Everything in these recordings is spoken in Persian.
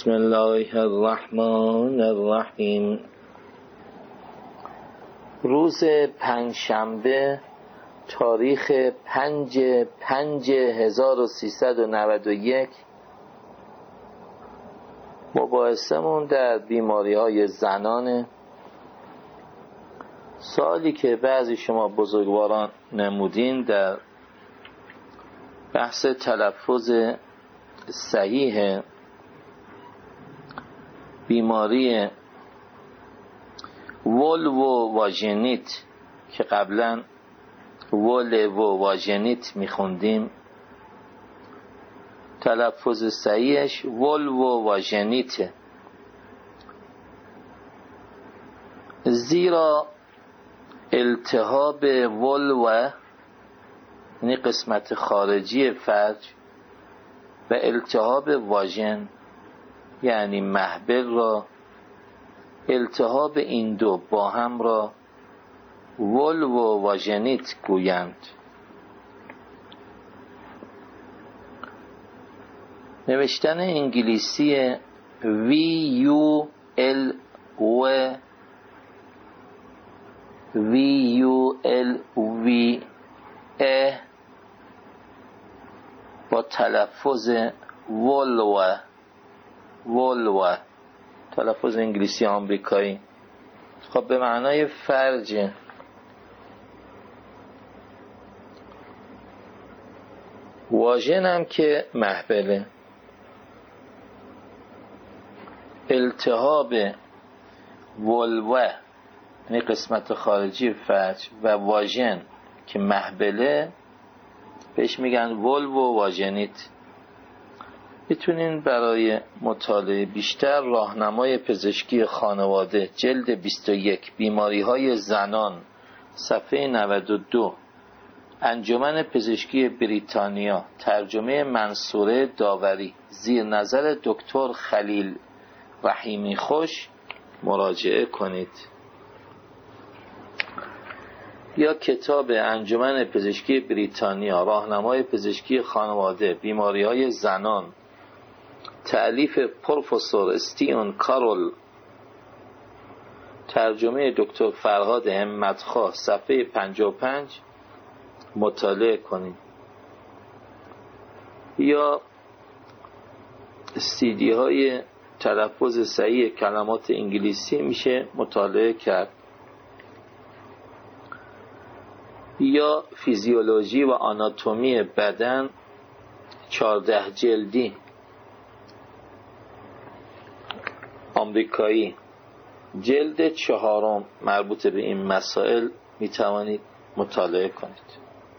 بسم الله الرحمن الرحیم. روز پنجشنبه تاریخ 5/5/1391 مباحثمون در بیماری‌های زنانه. سوالی که بعضی شما بزرگواران نمودین در بحث تلفظ صحیح بیماری ولو واژنیت که قبلا ولو واژنیت میخوندیم، تلفظ صحیحش ولو واژنیته، زیرا التهاب ولو یعنی قسمت خارجی فرج و التهاب واژن یعنی محبل را، التهاب این دو با هم را ولو واژنیت گویند. نوشتن انگلیسی VULV با تلفظ ولو، تلفظ انگلیسی آمریکایی، خب به معنای فرج. واژن هم که محبله. التهاب ولو یعنی قسمت خارجی فرج و واژن که محبله بهش میگن ولو واژنیت. میتونین برای مطالعه بیشتر راهنمای پزشکی خانواده جلد 21 بیماری‌های زنان صفحه 92 انجمن پزشکی بریتانیا ترجمه منصوره داوری زیر نظر دکتر خلیل رحیمی خوش مراجعه کنید، یا کتاب انجمن پزشکی بریتانیا راهنمای پزشکی خانواده بیماری‌های زنان تألیف پروفسور استیون کارول ترجمه دکتر فرهاد همت‌خواه صفحه 55 مطالعه کنید، یا CD های تلفظ صحیح کلمات انگلیسی میشه مطالعه کرد، یا فیزیولوژی و آناتومی بدن 14 جلدی آمریکایی جلد 4 مربوط به این مسائل میتوانید مطالعه کنید.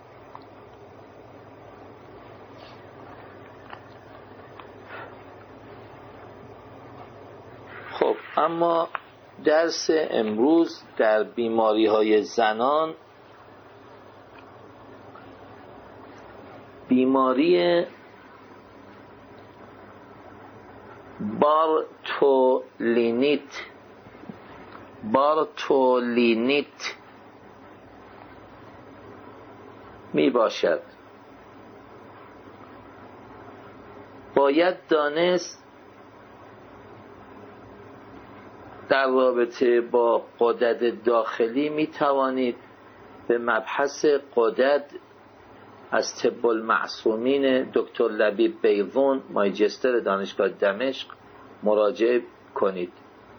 خب اما درس امروز در بیماری‌های زنان، بیماری بارتولینیت می باشد. باید دانست در رابطه با غدد داخلی می توانید به مبحث غدد از طب المعصومین دکتر لبیب بیضون ماجستر دانشگاه دمشق مراجعه کنید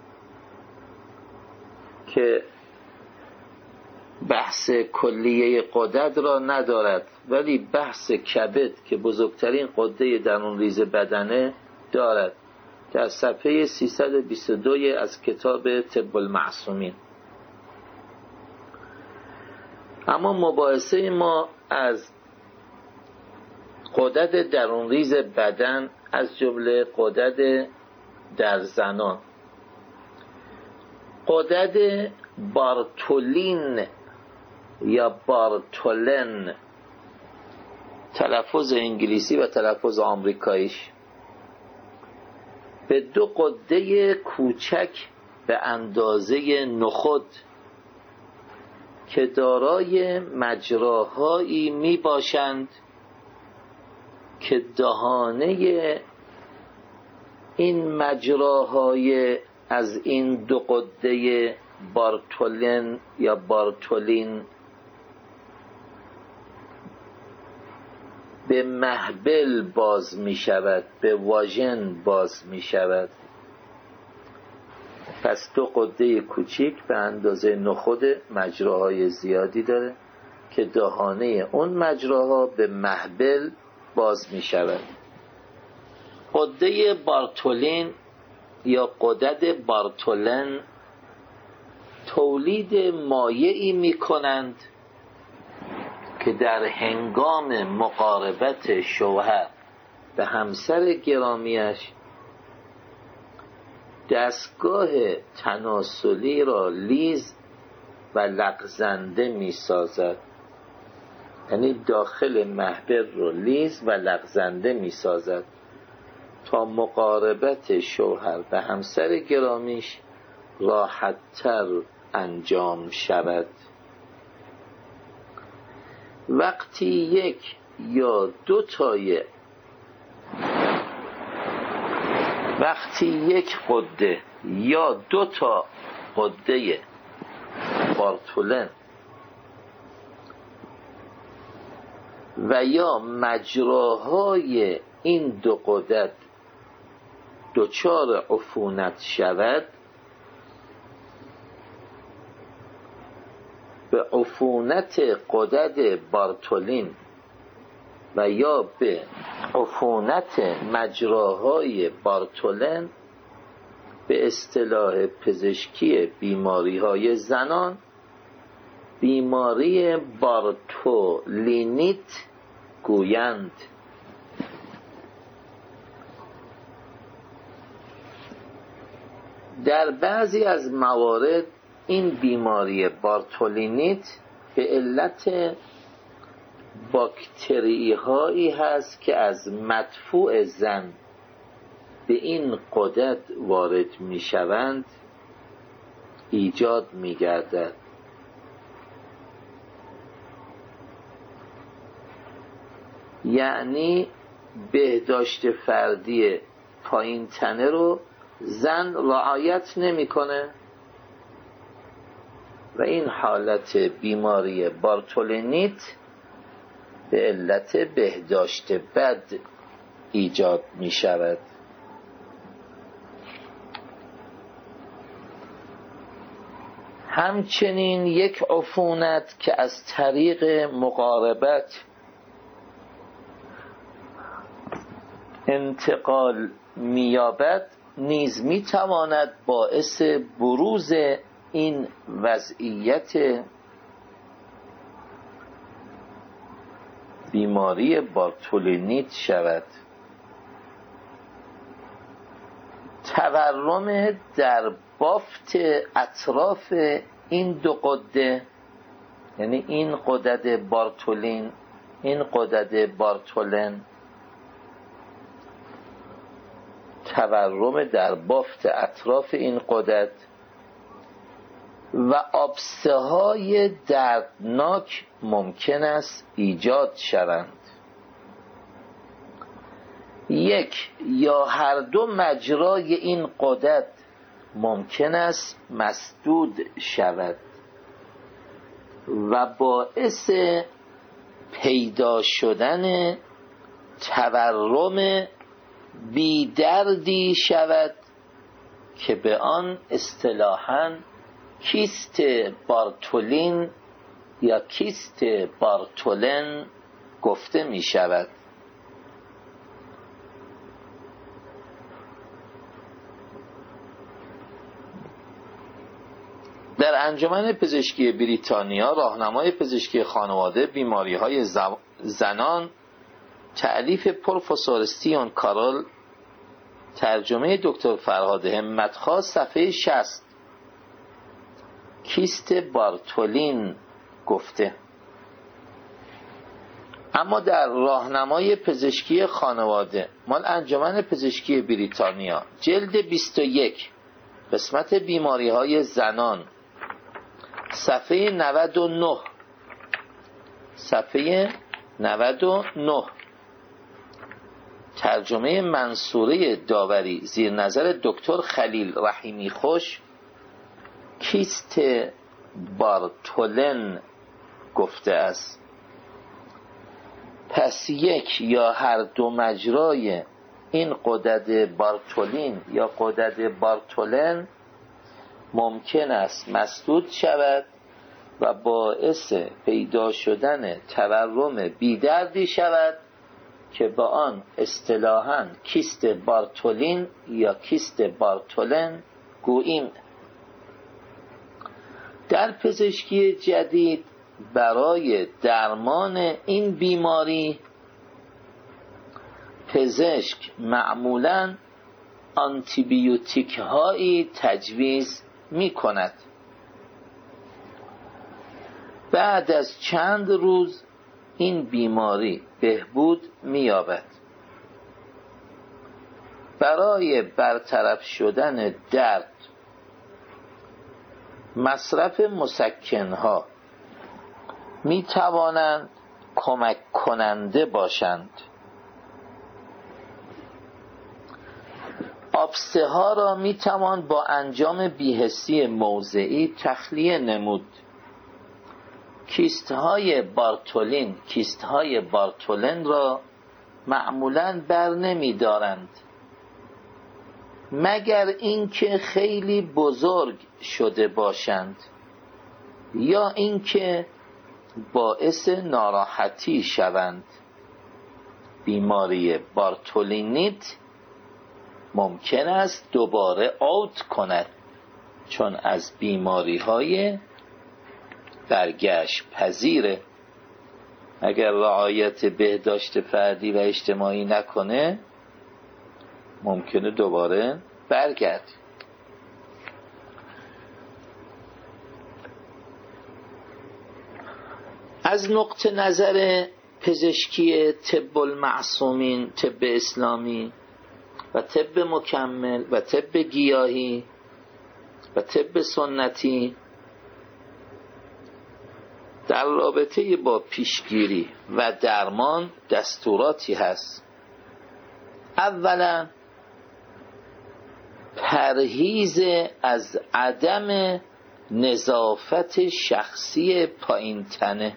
که بحث کلیه غدد را ندارد، ولی بحث کبد که بزرگترین غده درون ریز بدنه دارد، در صفحه 322 از کتاب طب المعصومین. اما مباحثه ما از غدد درون ریز بدن از جمله غدد در زنان، غدد بارتولین یا بارتولن، تلفظ انگلیسی و تلفظ آمریکاییش، به دو غده کوچک به اندازه نخود که دارای مجراهایی می باشند که دهانه این مجراهای از این دو غده بارتولین یا بارتولین به محبل باز می شود، به واژن باز می شود. پس دو غده کوچیک به اندازه نخود مجراهای زیادی داره که دهانه اون مجراها به محبل باز می شود. غده بارتولین یا غدد بارتولن تولید مایعی می کنند که در هنگام مقاربت شوهر به همسر گرامیش دستگاه تناسلی را لیز و لغزنده می سازد. یعنی داخل محبل را لیز و لغزنده می سازد تا مقاربت شوهر به همسر گرامیش راحت‌تر انجام شود. وقتی یک یا دو تای یک غده یا دو تا غده بارتولن و یا مجراهای این دو غدد دچار عفونت شود، به عفونت غدد بارتولین و یا به عفونت مجراهای بارتولن به اصطلاح پزشکی بیماری‌های زنان بیماری بارتولینیت گویند. در بعضی از موارد این بیماری بارتولینیت به علت باکتری هایی هست که از مدفوع زن به این غدد وارد می شوند ایجاد می گردد. یعنی بهداشت فردی پایین تنه رو زن رعایت نمی کنه و این حالت بیماری بارتولینیت به علت بهداشت بد ایجاد می شود. همچنین یک عفونت که از طریق مقاربت انتقال می‌یابد نیز می‌تواند باعث بروز این وضعیت بیماری بارتولینیت شود. تورم در بافت اطراف این دو غده، یعنی این غدد بارتولین، این غدد بارتولن، تورم در بافت اطراف این غدد و آبسه های دردناک ممکن است ایجاد شوند. یک یا هر دو مجرای این غدد ممکن است مسدود شود و باعث پیدا شدن تورم بیدردی شود که به آن اصطلاحاً کیست بارتولین یا کیست بارتولن گفته می شود. در انجمن پزشکی بریتانیا راهنمای پزشکی خانواده بیماری‌های زنان تألیف پروفسور استیون کارول، ترجمه دکتر فرهاد همت‌خواه، صفحه 60 کیست بارتولین گفته. اما در راهنمای پزشکی خانواده مال انجمن پزشکی بریتانیا جلد 21 قسمت بیماری‌های زنان صفحه 99 ترجمه منصوره داوری زیر نظر دکتر خلیل رحیمی خوش کیست بارتولن گفته است. پس یک یا هر دو مجرای این غدد بارتولین یا غدد بارتولن ممکن است مسدود شود و باعث پیدا شدن تورم بیدردی شود که با آن اصطلاحاً کیست بارتولین یا کیست بارتولن گوییم. در پزشکی جدید برای درمان این بیماری پزشک معمولاً آنتیبیوتیک هایی تجویز می کند. بعد از چند روز این بیماری بهبود می یابد. برای برطرف شدن درد مصرف مسکنها می توانند کمک کننده باشند. آبسه ها را می توان با انجام بی‌حسی موضعی تخلیه نمود. کیست های بارتولن را معمولاً بر نمی دارند مگر اینکه خیلی بزرگ شده باشند یا اینکه باعث ناراحتی شوند. بیماری بارتولینیت ممکن است دوباره عود کند چون از بیماری‌های برگشت پذیره. اگر رعایت بهداشت فردی و اجتماعی نکنه ممکنه دوباره برگرد. از نقطه نظر پزشکی طب المعصومین، طب اسلامی و طب مکمل و طب گیاهی و طب سنتی در رابطه با پیشگیری و درمان دستوراتی هست. اولا پرهیز از عدم نظافت شخصی پایین تنه.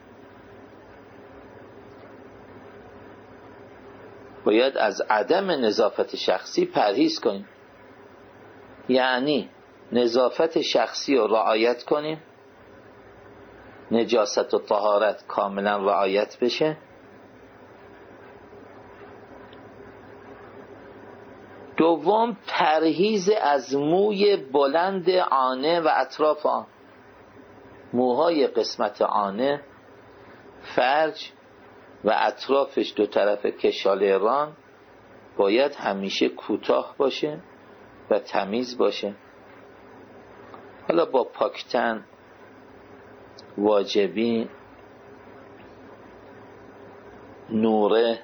باید از عدم نظافت شخصی پرهیز کنیم، یعنی نظافت شخصی رو رعایت کنیم، نجاست و طهارت کاملا رعایت بشه. دوم پرهیز از موی بلند عانه و اطراف آن. موهای قسمت عانه، فرج و اطرافش دو طرف کشاله ران باید همیشه کوتاه باشه و تمیز باشه. حالا با پاکتن، واجبی، نوره،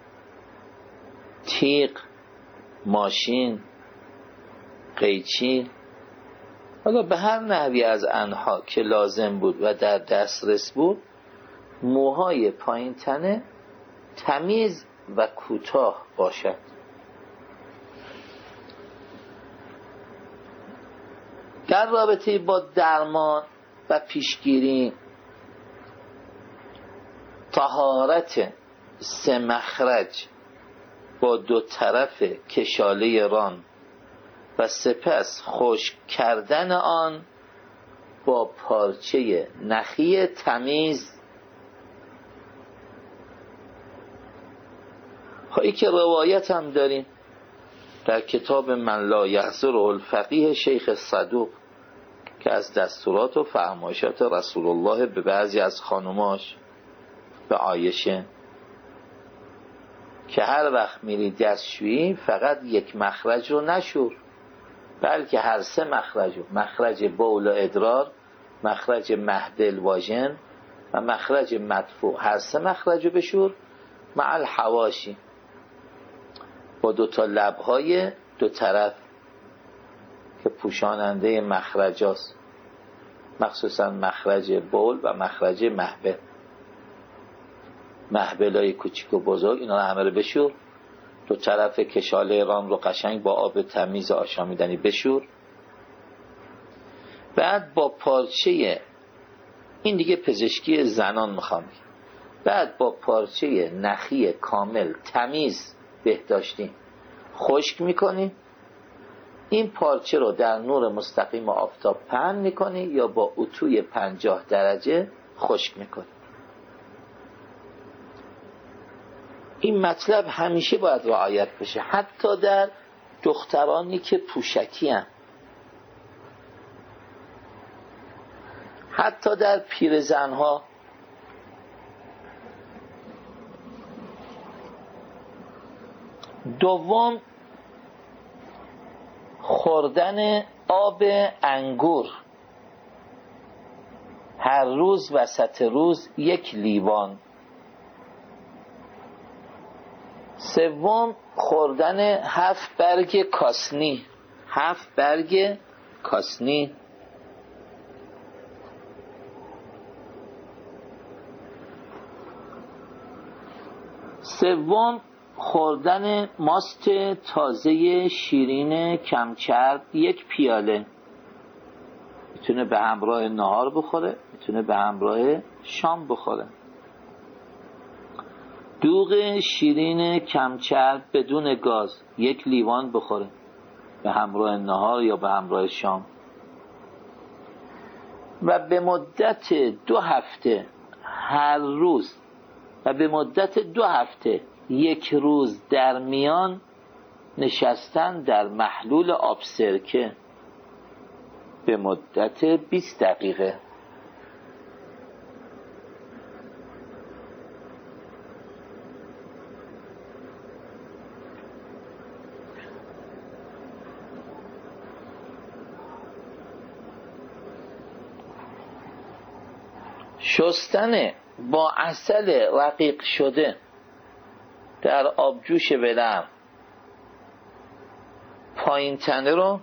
تیغ، ماشین، قیچی، حالا به هر نحوی از آنها که لازم بود و در دسترس بود موهای پایین تنه تمیز و کوتاه باشد. در رابطه با درمان و پیشگیری طهارت سه مخرج با دو طرف کشاله ران و سپس خشک کردن آن با پارچه نخی تمیز. خواهی که روایت هم داریم در کتاب من لا یحضره الفقیه شیخ صدوق که از دستورات و فرمایشات رسول الله به بعضی از خانماش، به عایشه، که هر وقت میری دستشویی فقط یک مخرج رو نشور بلکه هر سه مخرج رو، مخرج بول و ادرار، مخرج مهبل واژن و مخرج مدفوع، هر سه مخرج رو بشور مع الحواشی با دو تا لبهای دو طرف که پوشاننده مخرج هست، مخصوصا مخرج بول و مخرج مهبل. مهبل های کوچیک و بزرگ اینا رو همه رو بشور دو طرف کشاله ران رو قشنگ با آب تمیز آشامیدنی بشور. بعد با پارچه، این دیگه پزشکی زنان میخوام، بعد با پارچه نخی کامل تمیز بهداشتی خشک میکنی. این پارچه رو در نور مستقیم آفتاب پهن میکنی یا با اتوی 50 درجه خشک میکنی. این مطلب همیشه باید رعایت بشه، حتی در دخترانی که پوشکی هستند، حتی در پیرزنها. دوم، خوردن آب انگور هر روز وسط روز 1 لیوان. سوم، خوردن 7 برگ کاسنی. 7 برگ کاسنی. سوم، خوردن ماست تازه شیرین کمچرب 1 پیاله. میتونه به همراه نهار بخوره، میتونه به همراه شام بخوره. دوغ شیرین کمچرب بدون گاز 1 لیوان بخوره به همراه نهار یا به همراه شام. و به مدت 2 هفته هر روز، و به مدت 2 هفته 1 روز در میان نشستن در محلول آب سرکه به مدت 20 دقیقه. شستن با عسل رقیق شده در آبجوش ولرم پایین تنه رو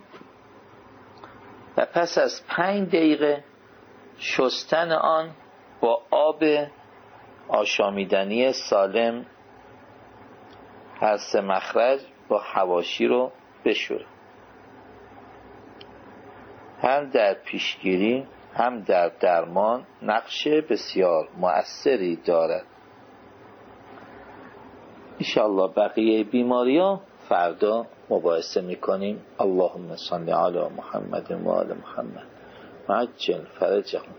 و پس از 5 دقیقه شستن آن با آب آشامیدنی سالم هر 3 مخرج با حواشی رو بشوره. هم در پیشگیری هم در درمان نقش بسیار مؤثری دارد. انشاءالله بقیه بیماری‌ها فردا مباحثه میکنیم. اللهم صل علی محمد و آل محمد عجل فرجهم.